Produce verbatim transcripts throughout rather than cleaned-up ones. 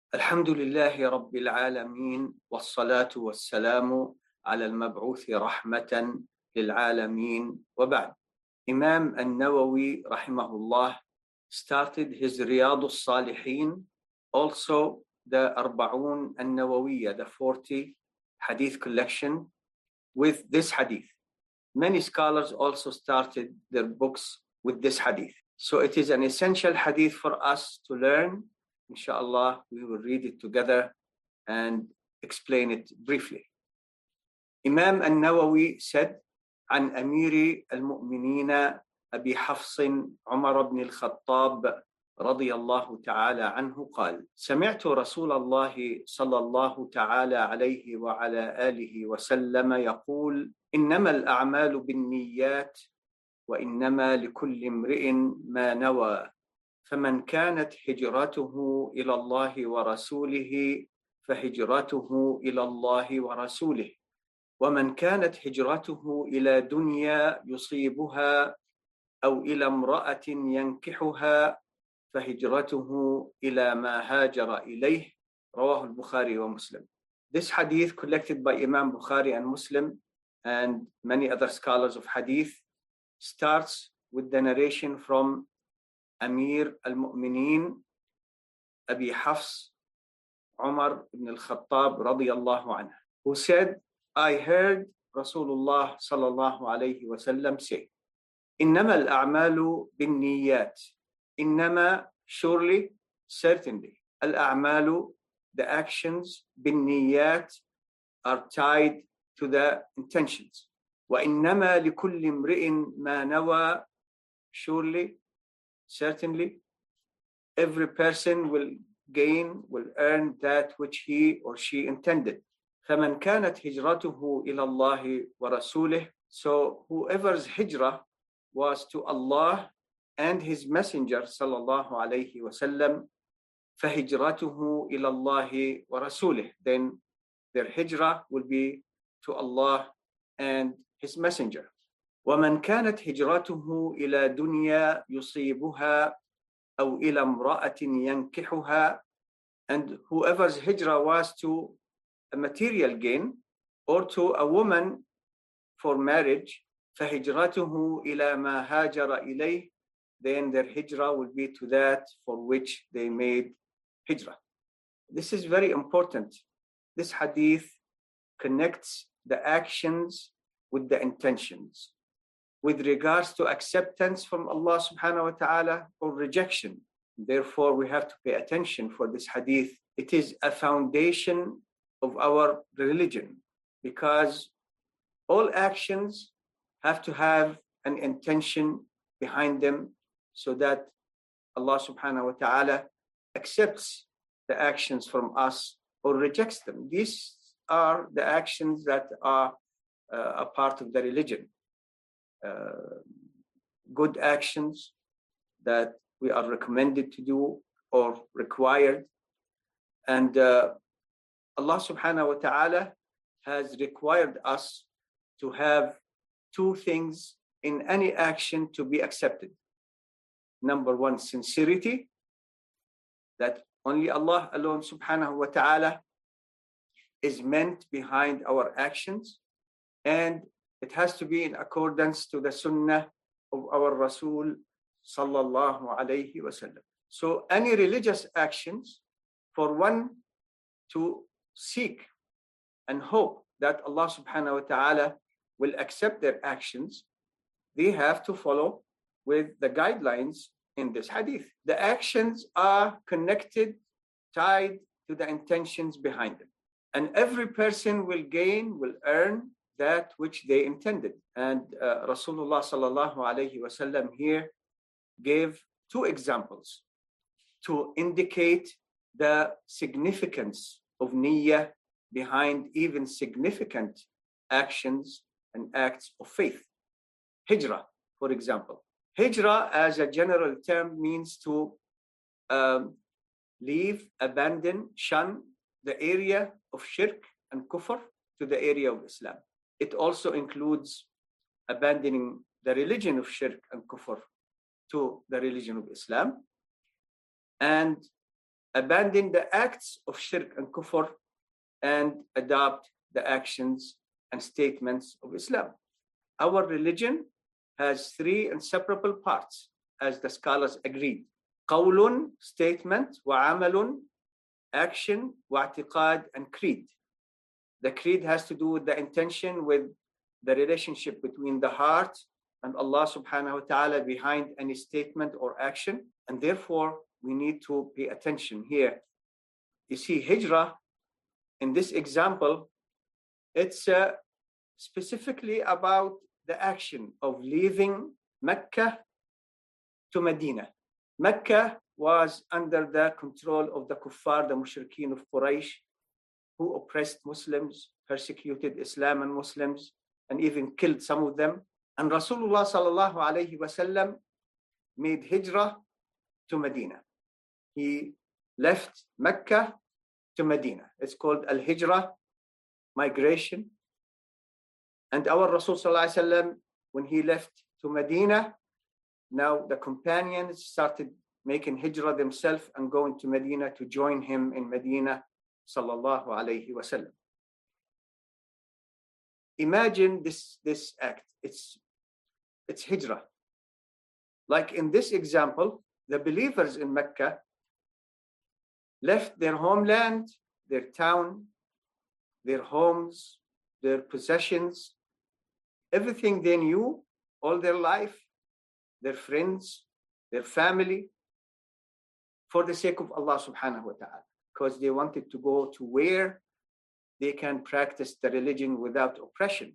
الحمد لله رب العالمين والصلاة والسلام على المبعوث رحمة للعالمين وبعد. Imam An-Nawawi rahimahullah started his Riyadh al-Salihin, also the Arba'un An-Nawawiyya, the forty hadith collection, with this hadith. Many scholars also started their books with this hadith. So it is an essential hadith for us to learn. Inshallah, we will read it together and explain it briefly. Imam An-Nawawi said, عن أمير المؤمنين أبي حفص عمر بن الخطاب رضي الله تعالى عنه قال: سمعت رسول الله صلى الله تعالى عليه وعلى آله وسلم يقول: إنما الأعمال بالنيات وإنما لكل امرئ ما نوى، فمن كانت هجرته إلى الله ورسوله فهجرته إلى الله ورسوله، ومن كانت هجرته إلى دنيا يصيبها أو إلى امرأة ينكحها فهجرته إلى ما هاجر إليه. رواه البخاري ومسلم. This hadith collected by Imam Bukhari and Muslim and many other scholars of hadith starts with the narration from Amir al-Mu'mineen Abi Hafs Umar ibn al-Khattab radiyallahu anhu, who said, I heard Rasulullah sallallahu alayhi wa sallam say, إنما الأعمال بالنيات. إنما, surely, certainly. الأعمال, the actions, بالنيات, are tied to the intentions. وإنما لكل امرئ ما نوى. Surely, certainly, every person will gain, will earn that which he or she intended. فمن كانت هجرته إلى الله ورسوله. So whoever's hijrah was to Allah and His Messenger sallallahu alayhi wa sallam, فهجرته إلى الله ورسوله. Then their hijrah will be to Allah and His Messenger. ومن كانت هجرته إلى دنيا يصيبها أو إلى امرأة ينكحها. And whoever's hijrah was to a material gain or to a woman for marriage, فهجرته إلى ما هاجر إليه. Then their hijrah will be to that for which they made hijrah. This is very important. This hadith connects the actions with the intentions with regards to acceptance from Allah subhanahu wa ta'ala or rejection. Therefore, we have to pay attention for this hadith. It is a foundation of our religion because all actions have to have an intention behind them so that Allah subhanahu wa ta'ala accepts the actions from us or rejects them. These are the actions that are uh, a part of the religion. Uh, good actions that we are recommended to do or required. And uh, Allah subhanahu wa ta'ala has required us to have two things in any action to be accepted. Number one, sincerity, that only Allah alone subhanahu wa ta'ala is meant behind our actions, and it has to be in accordance to the sunnah of our Rasul sallallahu alayhi wa sallam. So any religious actions, for one to seek and hope that Allah subhanahu wa ta'ala will accept their actions, they have to follow with the guidelines in this hadith. The actions are connected, tied to the intentions behind them. And every person will gain, will earn that which they intended. And uh, Rasulullah sallallahu alayhi wa sallam here gave two examples to indicate the significance of niyyah behind even significant actions and acts of faith. Hijrah, for example. Hijrah as a general term means to um, leave, abandon, shun the area of shirk and kufr to the area of Islam. It also includes abandoning the religion of shirk and kufr to the religion of Islam. And abandon the acts of shirk and kufr, and adopt the actions and statements of Islam. Our religion has three inseparable parts, as the scholars agreed. Qawlun, statement, wa amalun, action, wa i'tiqad, and creed. The creed has to do with the intention, with the relationship between the heart and Allah subhanahu wa ta'ala behind any statement or action. And therefore, we need to pay attention here. You see, hijrah, in this example, it's uh, specifically about the action of leaving Mecca to Medina. Mecca was under the control of the kuffar, the mushrikeen of Quraysh, who oppressed Muslims, persecuted Islam and Muslims, and even killed some of them. And Rasulullah sallallahu alayhi wasallam made hijrah to Medina. He left Mecca to Medina. It's called al-hijrah, migration. And our Rasul sallallahu alayhi wasallam, when he left to Medina, now the companions started making hijrah themselves and going to Medina to join him in Medina sallallahu alayhi wasallam. Imagine this, this act. It's, it's hijrah. Like in this example, the believers in Mecca left their homeland, their town, their homes, their possessions, everything they knew all their life, their friends, their family, for the sake of Allah subhanahu wa ta'ala, because they wanted to go to where they can practice the religion without oppression.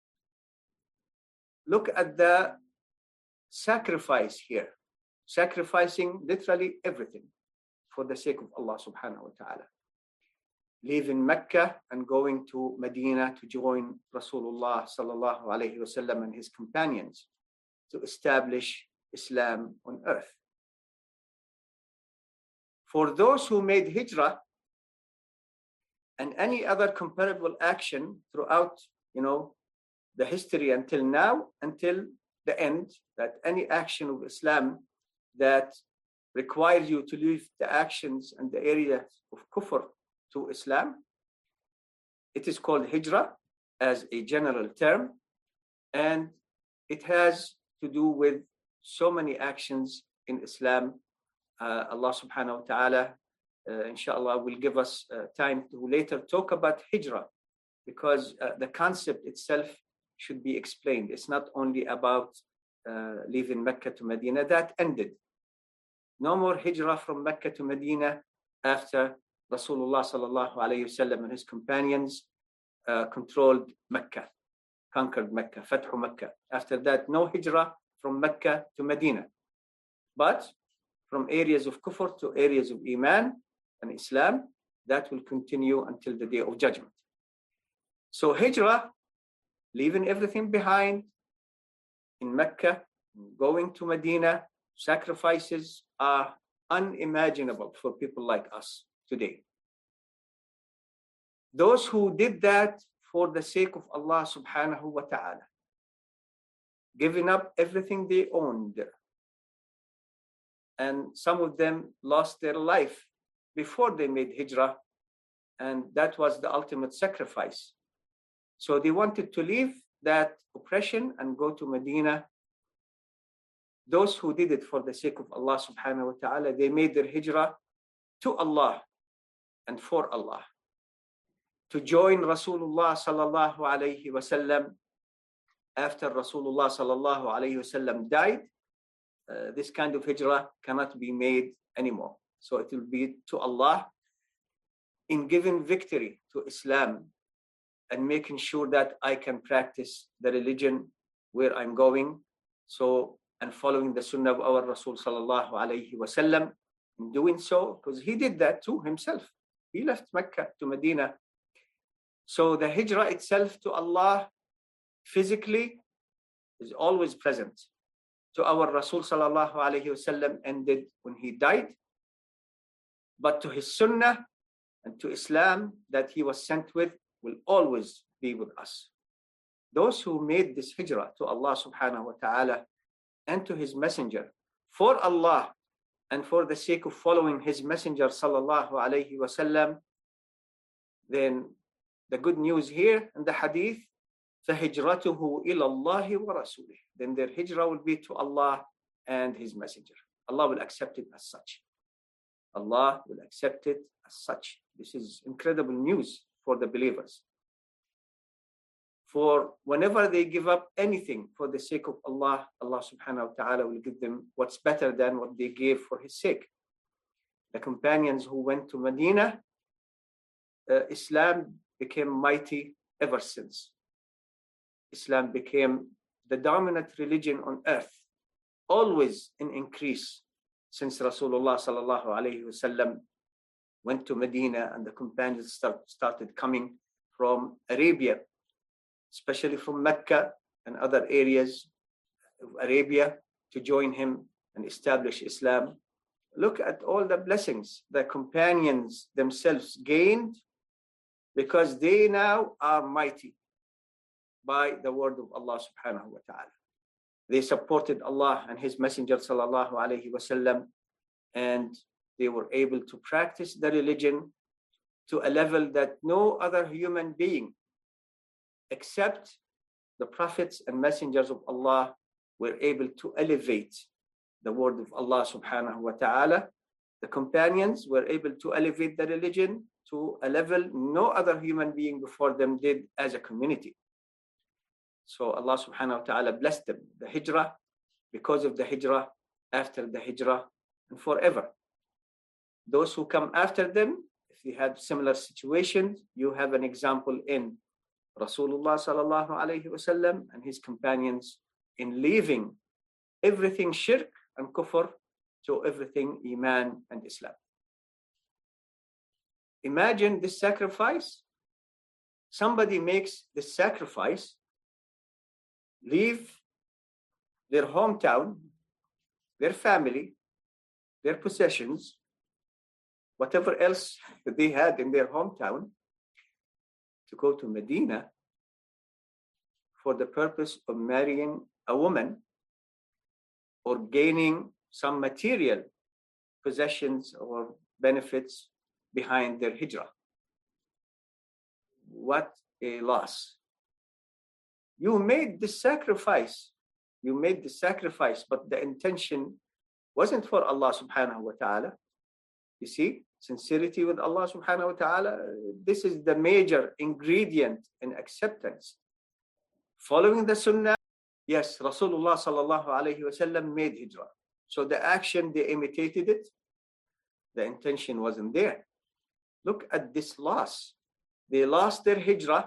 Look at the sacrifice here, sacrificing literally everything for the sake of Allah subhanahu wa ta'ala. Leaving Mecca and going to Medina to join Rasulullah sallallahu alayhi wasallam and his companions to establish Islam on earth. For those who made hijrah and any other comparable action throughout, you know, the history until now, until the end, that any action of Islam that requires you to leave the actions and the areas of kufr to Islam, it is called hijrah as a general term, and it has to do with so many actions in Islam. Uh, Allah subhanahu wa ta'ala, uh, inshallah, will give us uh, time to later talk about hijrah, because uh, the concept itself should be explained. It's not only about uh, leaving Mecca to Medina. That ended. No more hijrah from Mecca to Medina after Rasulullah sallallahu alayhi wasallam and his companions uh, controlled Mecca, conquered Mecca, Fathu Mecca. After that, no hijrah from Mecca to Medina, but from areas of kufr to areas of iman and Islam, that will continue until the day of judgment. So hijrah, leaving everything behind in Mecca, going to Medina, sacrifices are unimaginable for people like us today. Those who did that for the sake of Allah subhanahu wa ta'ala, giving up everything they owned, and some of them lost their life before they made hijrah, and that was the ultimate sacrifice. So they wanted to leave that oppression and go to Medina. Those who did it for the sake of Allah subhanahu wa ta'ala, they made their hijrah to Allah and for Allah, to join Rasulullah sallallahu alayhi wasallam. After Rasulullah sallallahu alayhi wasallam died, uh, this kind of hijrah cannot be made anymore. So it will be to Allah in giving victory to Islam and making sure that I can practice the religion where I'm going. So, and following the sunnah of our Rasul sallallahu alayhi wasallam, in doing so, because he did that too himself. He left Mecca to Medina. So the hijrah itself to Allah physically is always present. To our Rasul sallallahu alayhi wasallam ended when he died, but to his sunnah and to Islam that he was sent with will always be with us. Those who made this hijrah to Allah subhanahu wa ta'ala and to his messenger for Allah and for the sake of following his messenger sallallahu alayhi wasallam, then the good news here in the hadith, فَهِجْرَتُهُ إِلَى اللَّهِ وَرَسُولِهِ, then their hijrah will be to Allah and his messenger. Allah will accept it as such. Allah will accept it as such. This is incredible news for the believers. For whenever they give up anything for the sake of Allah, Allah subhanahu wa ta'ala will give them what's better than what they gave for his sake. The companions who went to Medina, uh, Islam became mighty ever since. Islam became the dominant religion on earth, always in increase since Rasulullah sallallahu alayhi wasallam went to Medina and the companions start, started coming from Arabia, especially from Mecca and other areas of Arabia, to join him and establish Islam. Look at all the blessings the companions themselves gained, because they now are mighty by the word of Allah subhanahu wa ta'ala. They supported Allah and his messenger sallallahu alayhi wasallam, and they were able to practice the religion to a level that no other human being except the prophets and messengers of Allah were able to elevate the word of Allah subhanahu wa ta'ala. The companions were able to elevate the religion to a level no other human being before them did as a community. So Allah subhanahu wa ta'ala blessed them, the hijrah, because of the hijrah, after the hijrah, and forever. Those who come after them, if they had similar situations, you have an example in Rasulullah sallallahu alayhi wasallam and his companions in leaving everything shirk and kufr to everything iman and Islam. Imagine this sacrifice. Somebody makes this sacrifice, leave their hometown, their family, their possessions, whatever else that they had in their hometown, to go to Medina for the purpose of marrying a woman or gaining some material possessions or benefits behind their hijrah. What a loss. You made this sacrifice. You made the sacrifice, but the intention wasn't for Allah subhanahu wa ta'ala. You see, sincerity with Allah subhanahu wa ta'ala, this is the major ingredient in acceptance. Following the sunnah, yes, Rasulullah sallallahu alayhi wasallam made hijrah. So the action, they imitated it. The intention wasn't there. Look at this loss. They lost their hijrah,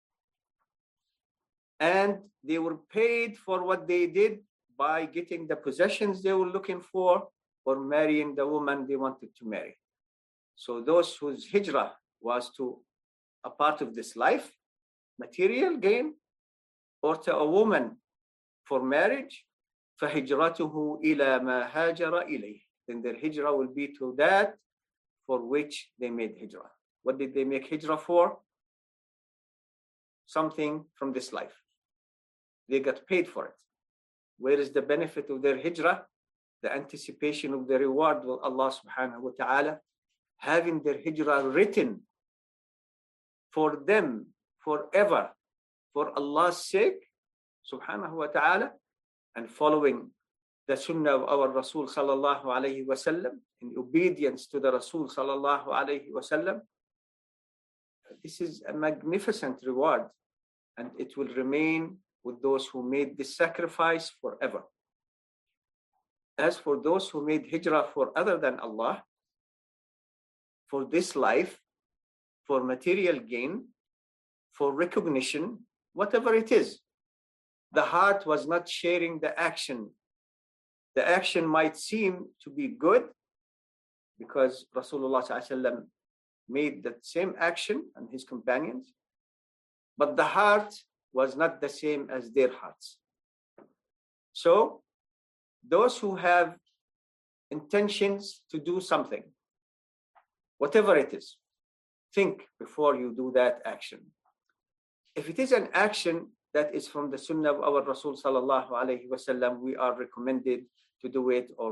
and they were paid for what they did by getting the possessions they were looking for or marrying the woman they wanted to marry. So those whose hijrah was to a part of this life, material gain, or to a woman for marriage, فَهِجْرَتُهُ إِلَى مَا هَاجَرَ إِلَيْهِ, then their hijrah will be to that for which they made hijrah. What did they make hijrah for? Something from this life. They got paid for it. Where is the benefit of their hijrah? The anticipation of the reward with Allah subhanahu wa ta'ala, having their hijrah written for them forever, for Allah's sake, subhanahu wa ta'ala, and following the sunnah of our Rasul sallallahu alayhi wa sallam, in obedience to the Rasul sallallahu alayhi wa sallam. This is a magnificent reward, and it will remain with those who made this sacrifice forever. As for those who made hijrah for other than Allah, for this life, for material gain, for recognition, whatever it is, the heart was not sharing the action. The action might seem to be good because Rasulullah sallallahu alaihi wasallam made that same action and his companions, but the heart was not the same as their hearts. So those who have intentions to do something, whatever it is, think before you do that action. If it is an action that is from the sunnah of our Rasul sallallahu alayhi wasallam, we are recommended to do it or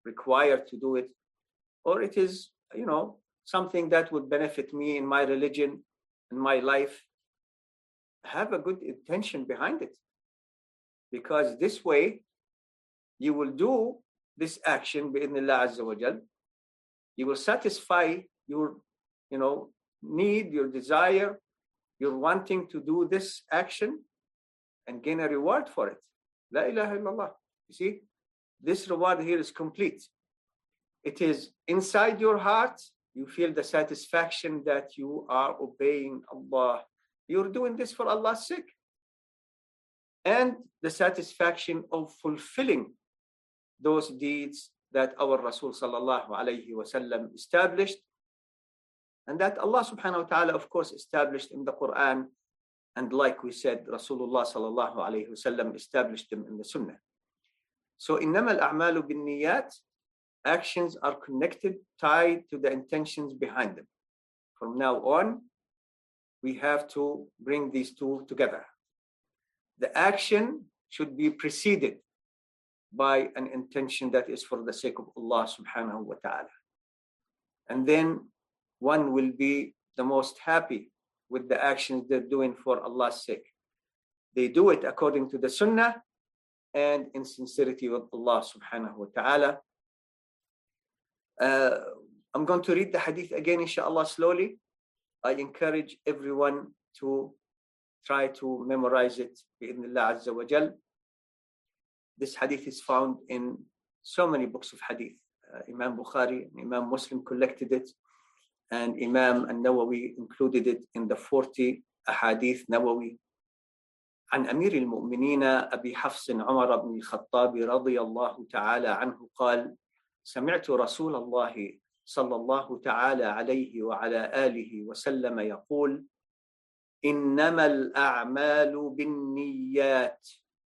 required to do it, or it is, you know, something that would benefit me in my religion, in my life, have a good intention behind it. Because this way, you will do this action bi'idhnillah azza wa jal. You will satisfy your, you know, need, your desire, your wanting to do this action and gain a reward for it. La ilaha illallah. You see, this reward here is complete. It is inside your heart. You feel the satisfaction that you are obeying Allah. You're doing this for Allah's sake. And the satisfaction of fulfilling those deeds that our Rasul sallallahu alayhi wasallam established, and that Allah subhanahu wa ta'ala, of course, established in the Quran. And like we said, Rasulullah sallallahu alayhi wasallam established them in the Sunnah. So, إِنَّمَا الْأَعْمَالُ بِالنِّيَّاتِ, actions are connected, tied to the intentions behind them. From now on, we have to bring these two together. The action should be preceded by an intention that is for the sake of Allah subhanahu wa ta'ala. And then one will be the most happy with the actions they're doing for Allah's sake. They do it according to the Sunnah and in sincerity with Allah subhanahu wa ta'ala. Uh, I'm going to read the hadith again, inshallah, slowly. I encourage everyone to try to memorize it bi'idhnillah azza wa jal. This hadith is found in so many books of hadith. Uh, Imam Bukhari and Imam Muslim collected it, and Imam al-Nawawi included it in the forty Ahadith Nawawi. عن أمير المؤمنين أبي حفص عمر بن الخطاب رضي الله تعالى عنه قال: سمعت رسول الله صلى الله تعالى عليه وعلى آله وسلم يقول: إنما الأعمال بالنيات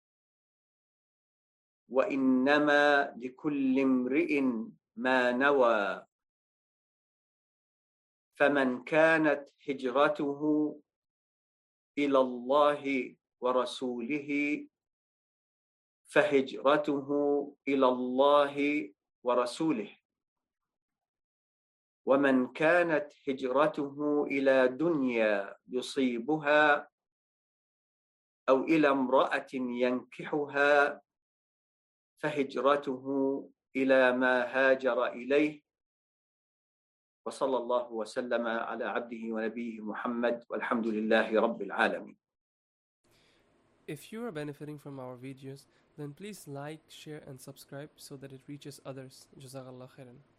وإنما لكل امرئ ما نوى، فمن كانت هجرته إلى الله ورسوله فهجرته إلى الله ورسوله، ومن كانت هجرته إلى دنيا يصيبها أو إلى امرأة ينكحها فهجرته إلى ما هاجر إليه، وصلى الله وسلم على عبده ونبيه محمد والحمد لله رب العالمين. If you are benefiting from our videos, then please like, share and subscribe so that it reaches others. Jazakallah khairan.